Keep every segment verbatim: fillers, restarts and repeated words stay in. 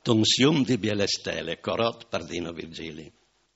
Tonsium di bielestele, corot pardino Virgili.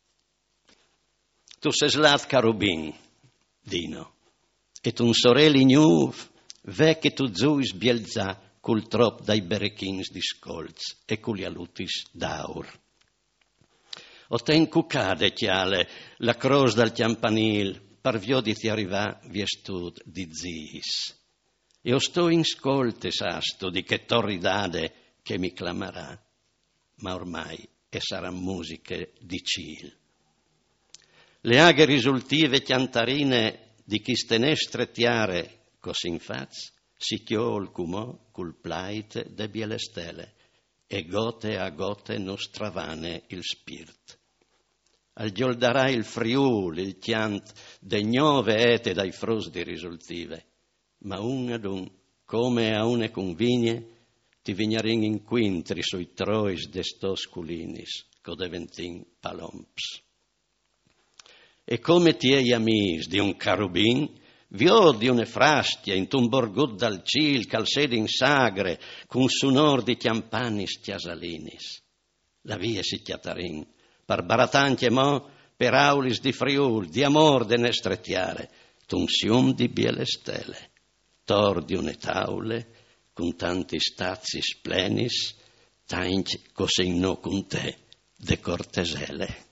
Tu sei slat carubin, Dino, e tu sorelli gnuv, ve che tu zuis bielza cul trop dai berechins di scolz e culi alutis d'aur. O ten cucade chiale, la croce dal campanil, parvio di ti arriva viestud di zis. E o sto in scolte sasto di che torridade che mi clamarà, ma ormai e saranno musiche di cil. Le aghe risultive chiantarine di chi stenestre tiare, così in faz, si chiò il cumò cul plait de bielestele, e gote a gote nostravane il spirt. Al gioldarà il friul, il chiant, de gnove ete dai frusdi risultive, ma un ad un, come a une convigne, ti vignarin in quintri sui trois destos culinis, codeventin palomps. E come ti ei amis di un carubin, vio di une frastia in un borgut dal cil, calsede in sagre, con sunor di chiampanis chiasalinis. La vie si chiatarin, par baratanche mo, per aulis di friul, di amor de nestrettiare, tunsium di bielestele, tor di une taule, con tanti stazi splenis, tanc così no con te de cortesele.